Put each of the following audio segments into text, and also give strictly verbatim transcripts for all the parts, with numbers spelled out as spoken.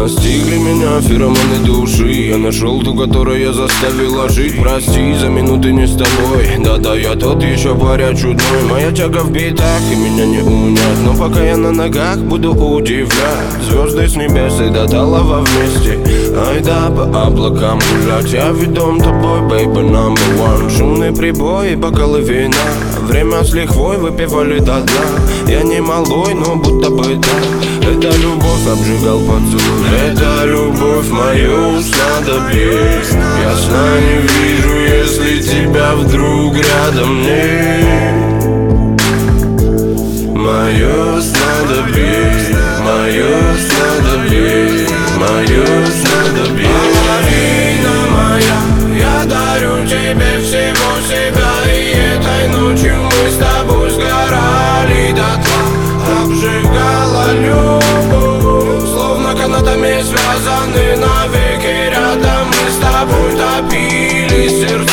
Настигли меня феромоны души. Я нашел ту, которая заставила жить. Прости за минуты не с тобой. Да-да, я тот еще паря чудной. Моя тяга в битах и меня не унять. Но пока я на ногах, буду удивлять. Звезды с небес и до талого вместе. Ай да, по облакам гулять. Я ведом тобой, baby, number one. Шумные прибои, бокалы вина. Время с лихвой выпивали до дна. Я не малой, но будто бы да. Это любовь обжигал поцелуй. Это любовь мою снадобье. Я сна не вижу, если тебя вдруг рядом нет. Мое снадобье, мое снадобье, мое снадобье. Половина моя, я дарю тебе всего себя. И этой ночью мы с тобой сгорали дотла. Обжигала любовь, словно канатами связаны навеки рядом. Мы с тобой топили сердца.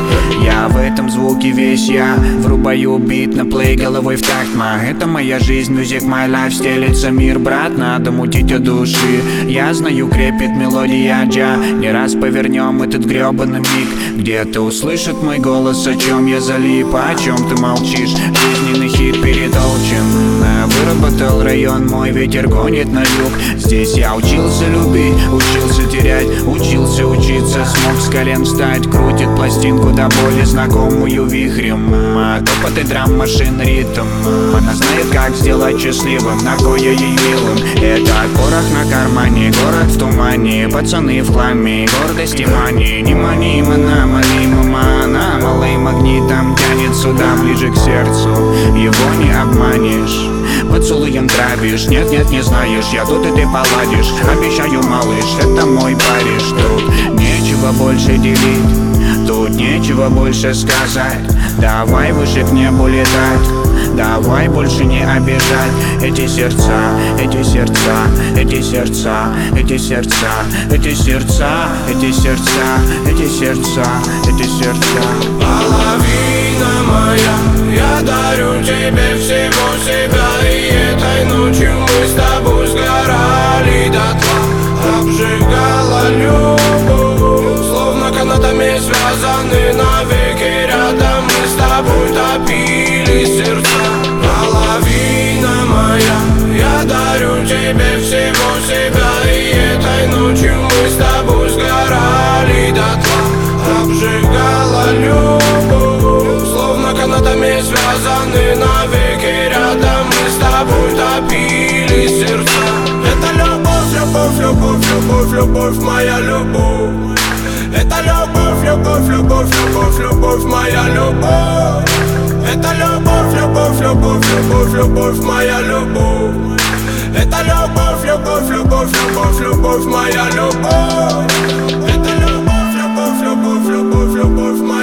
Я в этом звуке весь я. Врубаю бит на плей головой в такт. Ма, это моя жизнь, music my life. Стелится мир, брат, надо мутить от души. Я знаю, крепит мелодия джа. Не раз повернем этот гребаный миг. Где-то услышит мой голос, о чем я залип. О чем ты молчишь, жизненный хит перетолчен. Выработал район мой, ветер гонит на юг. Здесь я учился любить, учился терять, учился учиться. Смог с колен встать, крутит пластинку до боли знакомую вихрем. Топот и драм машин ритм. Она знает, как сделать счастливым, на кое ей милым. Это порох на кармане, город в тумане. Пацаны в хламе, гордость и мани. Не мани, мана, мали, мама. Она малый магнитом тянет сюда, ближе к сердцу. Его не обманешь, поцелуем травишь. Нет-нет, не знаешь, я тут и ты поладишь. Обещаю, малыш, это мой Париж. Тут нечего больше делить, тут нечего больше сказать. Давай выше к небу летать, давай больше не обижать. Эти сердца, эти сердца, эти сердца, эти сердца, эти сердца, эти сердца, эти сердца, эти сердца. Половина моя, я дарю тебе всего себя. И этой ночью мы с тобой сгорали дотла. Обжигала любовь, словно канатами связаны навеки рядом. Мы с тобой топили сердца. Половина моя, я дарю тебе всего себя. И этой ночью мы с тобой сгорали дотла. Обжигала любовь, словно канатами связаны навеки рядом. Мы с тобой топили сердца. Это любовь, любовь, любовь, любовь, любовь, моя любовь. Это любовь, любовь, любовь, любовь, любовь, моя любовь. Это любовь, любовь, любовь, любовь, любовь, моя любовь. Это любовь, любовь, любовь, любовь, любовь, моя любовь. Это любовь, любовь, любовь, любовь, любовь, моя любовь.